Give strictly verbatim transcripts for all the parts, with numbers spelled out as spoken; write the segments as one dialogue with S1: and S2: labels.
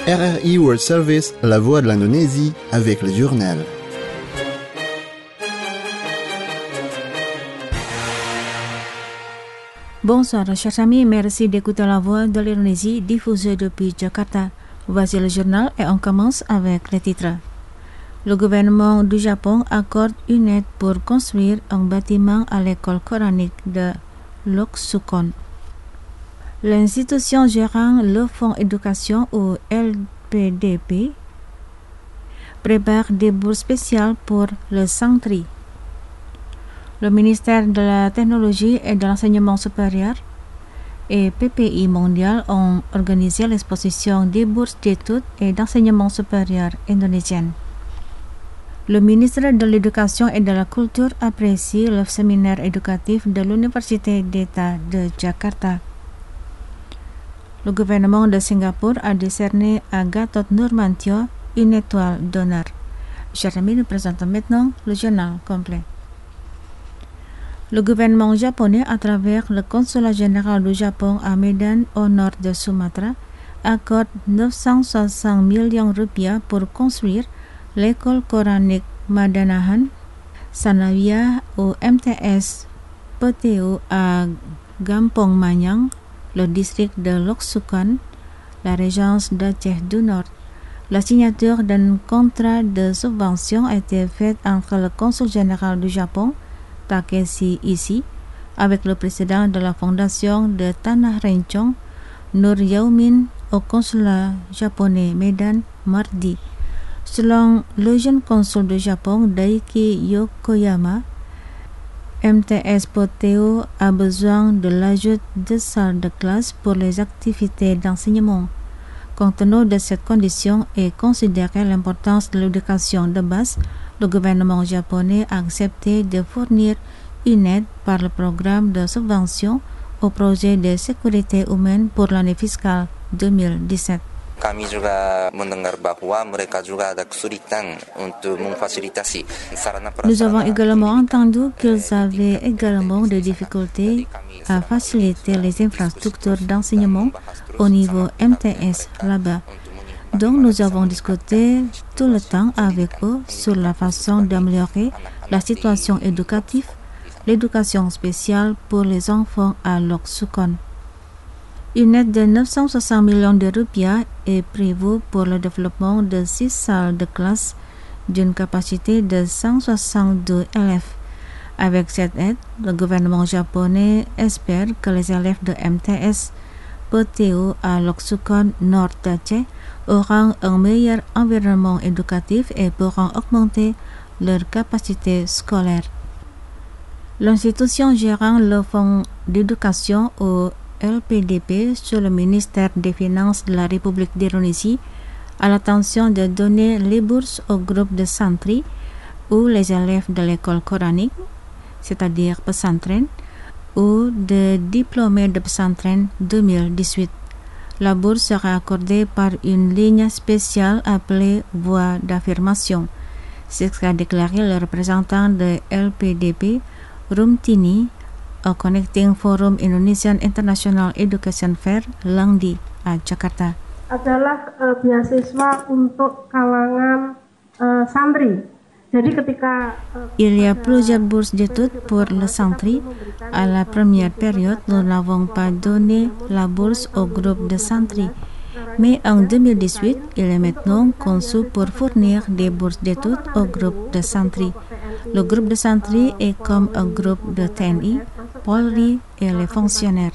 S1: R R I World Service, la voix de l'Indonésie, avec le journal.
S2: Bonsoir chers amis, merci d'écouter la voix de l'Indonésie diffusée depuis Jakarta. Voici le journal et on commence avec les titres. Le gouvernement du Japon accorde une aide pour construire un bâtiment à l'école coranique de Loksukon. L'institution gérant le fonds éducation ou L P D P prépare des bourses spéciales pour le santri. Le ministère de la Technologie et de l'Enseignement supérieur et P P I mondial ont organisé l'exposition des bourses d'études et d'enseignement supérieur indonésiennes. Le ministre de l'Éducation et de la Culture apprécie le séminaire éducatif de l'Université d'État de Jakarta. Le gouvernement de Singapour a décerné à Gatot Nurmantio une étoile d'honneur. Chers amis, nous présentons maintenant le journal complet. Le gouvernement japonais, à travers le consulat général du Japon à Medan, au nord de Sumatra, accorde neuf cent soixante millions de rupiah pour construire l'école coranique Madanahan Sanawiyah ou M T S P T U à Gampong Manyang, le district de Loksukon, la régence d'Aceh du Nord. La signature d'un contrat de subvention a été faite entre le consul général du Japon, Takeshi Ishii, avec le président de la fondation de Tanah Rencong, Nur Yaumin, au consulat japonais Medan, mardi. Selon le jeune consul du Japon, Daiki Yokoyama, M T S P T U a besoin de l'ajout de salles de classe pour les activités d'enseignement. Compte tenu de cette condition et considérant l'importance de l'éducation de base, le gouvernement japonais a accepté de fournir une aide par le programme de subvention au projet de sécurité humaine pour l'année fiscale deux mille dix-sept.
S3: Kami juga mendengar bahwa mereka juga ada kesulitan untuk memfasilitasi sarana prasarana.
S2: Nous avons également entendu qu'ils avaient également des difficultés à faciliter les infrastructures d'enseignement au niveau M T S là-bas. Donc nous avons discuté tout le temps avec eux sur la façon d'améliorer la situation éducative, l'éducation spéciale pour les enfants à Loksukon. Une aide de neuf cent soixante millions de rupiah est prévue pour le développement de six salles de classe d'une capacité de cent soixante-deux élèves. Avec cette aide, le gouvernement japonais espère que les élèves de M T S P T U à Loksukon Nord d'Aceh auront un meilleur environnement éducatif et pourront augmenter leur capacité scolaire. L'institution gérant le fonds d'éducation au L P D P sur le ministère des Finances de la République d'Indonésie a l'intention de donner les bourses aux groupes de santri ou les élèves de l'école coranique, c'est-à-dire pesantren, ou de diplômés de pesantren deux mille dix-huit. La bourse sera accordée par une ligne spéciale appelée voie d'affirmation. C'est ce qu'a déclaré le représentant de L P D P, Rumtini, au Connecting Forum Indonesian International Education Fair, Langdi, à Jakarta.
S4: Adalah uh, beasiswa untuk kalangan uh, santri. Jadi ketika uh,
S2: Il y a plusieurs bourses d'études pour le santri. À la première période, nous n'avons pas donné la bourse au groupe de santri. Mais en deux mille dix-huit, il est maintenant conçu pour fournir des bourses d'études au groupe de santri. Le groupe de santri est comme un groupe de T N I, Polri et les fonctionnaires.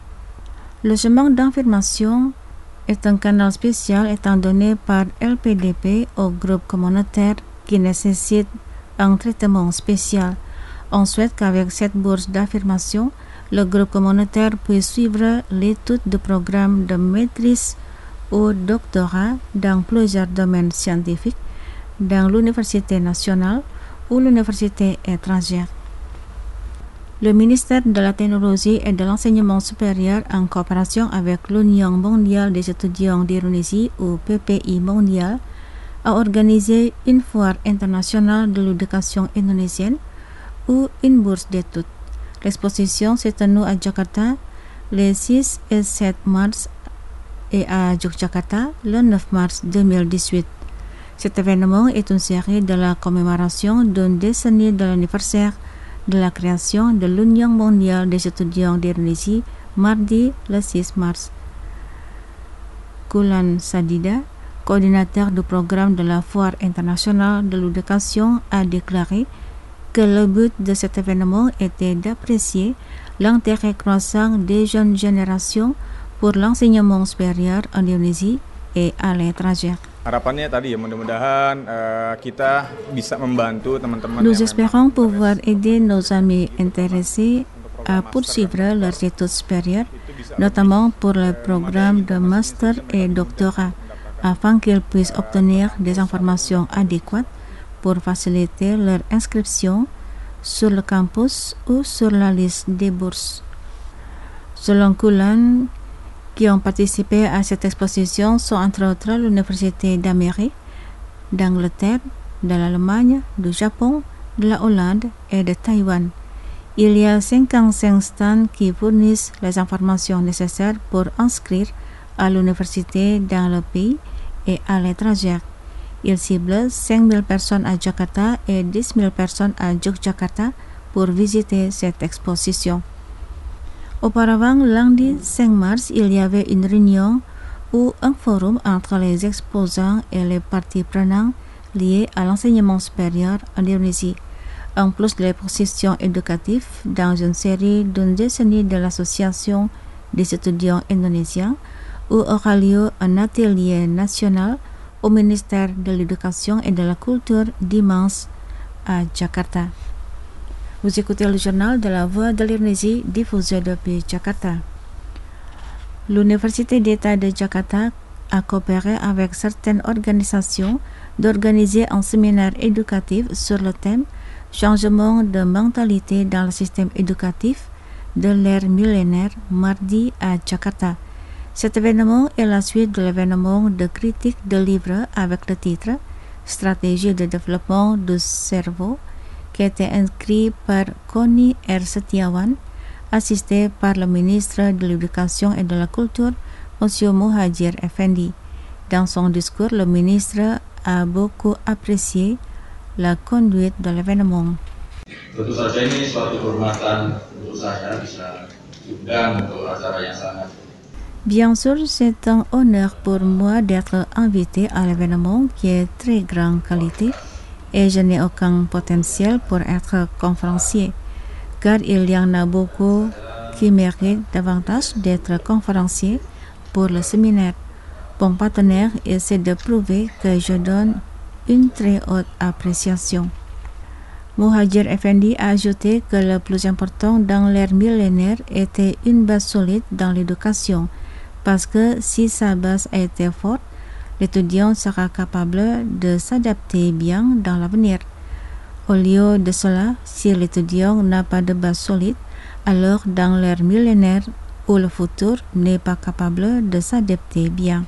S2: Le chemin d'information est un canal spécial étant donné par L P D P au groupe communautaire qui nécessite un traitement spécial. On souhaite qu'avec cette bourse d'affirmation, le groupe communautaire puisse suivre l'étude de programmes de maîtrise ou doctorat dans plusieurs domaines scientifiques, dans l'université nationale ou l'université étrangère. Le ministère de la Technologie et de l'Enseignement supérieur, en coopération avec l'Union mondiale des étudiants d'Indonésie ou P P I mondial, a organisé une foire internationale de l'éducation indonésienne ou une bourse d'études. L'exposition s'est tenue à Jakarta les six et sept mars et à Yogyakarta le neuf mars deux mille dix-huit. Cet événement est une série de la commémoration d'une décennie de l'anniversaire de la création de l'Union mondiale des étudiants d'Indonésie, mardi le six mars. Kulan Sadida, coordinateur du programme de la Foire internationale de l'éducation, a déclaré que le but de cet événement était d'apprécier l'intérêt croissant des jeunes générations pour l'enseignement supérieur en Indonésie et à l'étranger.
S5: Harapannya tadi ya, mudah-mudahan uh, kita bisa membantu teman-teman.
S2: Nous espérons pouvoir aider nos amis intéressés à poursuivre leurs études supérieures, notamment pour le programme de master et doctorat, afin qu'ils puissent obtenir des informations adéquates pour faciliter leur inscription sur le campus ou sur la liste des bourses. Selon Kulan, qui ont participé à cette exposition sont entre autres l'Université d'Amérique, d'Angleterre, de l'Allemagne, du Japon, de la Hollande et de Taïwan. Il y a cinquante-cinq stands qui fournissent les informations nécessaires pour inscrire à l'université dans le pays et à l'étranger. Il cible cinq mille personnes à Jakarta et dix mille personnes à Yogyakarta pour visiter cette exposition. Auparavant, lundi cinq mars, il y avait une réunion ou un forum entre les exposants et les parties prenantes liées à l'enseignement supérieur en Indonésie, en plus des positions éducatives dans une série d'une décennie de l'Association des étudiants indonésiens, où aura lieu un atelier national au ministère de l'Éducation et de la Culture dimanche à Jakarta. Vous écoutez le journal de la Voix de l'Indonésie diffusé depuis Jakarta. L'Université d'État de Jakarta a coopéré avec certaines organisations d'organiser un séminaire éducatif sur le thème « Changement de mentalité dans le système éducatif de l'ère millénaire » mardi à Jakarta. Cet événement est la suite de l'événement de critique de livres avec le titre « Stratégie de développement du cerveau » qui a été inscrit par Koni R. Setiawan, assisté par le ministre de l'Éducation et de la Culture, M. Muhadjir Effendi. Dans son discours, le ministre a beaucoup apprécié la conduite de l'événement.
S6: Tentu saja ini suatu kehormatan untuk saya bisa diundang untuk acara yang sangat.
S2: Bien sûr, c'est un honneur pour moi d'être invité à l'événement qui est très grande qualité et je n'ai aucun potentiel pour être conférencier, car il y en a beaucoup qui méritent davantage d'être conférencier pour le séminaire. Mon partenaire essaie de prouver que je donne une très haute appréciation. Muhadjir Effendi a ajouté que le plus important dans l'ère millénaire était une base solide dans l'éducation, parce que si sa base a été forte, l'étudiant sera capable de s'adapter bien dans l'avenir. Au lieu de cela, si l'étudiant n'a pas de base solide, alors dans l'ère millénaire où le futur n'est pas capable de s'adapter bien.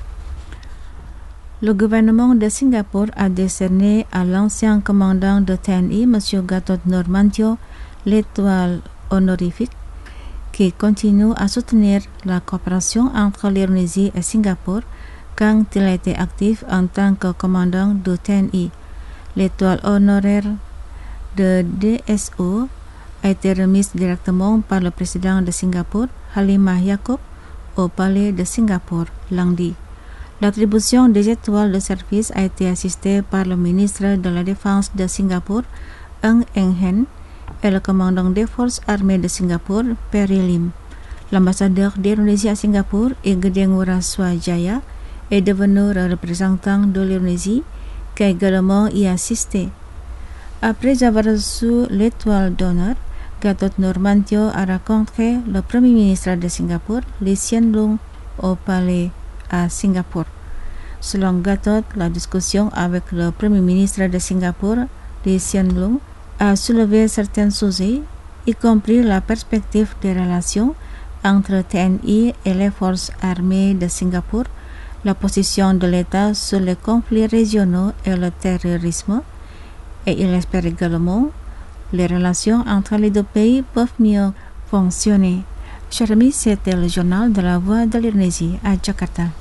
S2: Le gouvernement de Singapour a décerné à l'ancien commandant de T N I, M. Gatot Nurmantio, l'étoile honorifique qui continue à soutenir la coopération entre l'Indonésie et Singapour quand il a été actif en tant que commandant de T N I. L'étoile honoraire de D S O a été remise directement par le président de Singapour, Halimah Yacob, au palais de Singapour lundi. L'attribution des étoiles de service a été assistée par le ministre de la Défense de Singapour, Ng Eng Hen, et le commandant des forces armées de Singapour, Perry Lim. L'ambassadeur d'Indonésie à Singapour, Igedeng Swajaya, est devenu le représentant de l'Indonésie, qui a également y assisté. Après avoir reçu l'étoile d'honneur, Gatot Nurmantio a rencontré le premier ministre de Singapour, Lee Hsien Loong, au palais à Singapour. Selon Gatot, la discussion avec le premier ministre de Singapour, Lee Hsien Loong, a soulevé certains sujets, y compris la perspective des relations entre T N I et les forces armées de Singapour, la position de l'État sur les conflits régionaux et le terrorisme, et il espère également les relations entre les deux pays peuvent mieux fonctionner. Chers amis, c'était le journal de la Voix de l'Indonésie à Jakarta.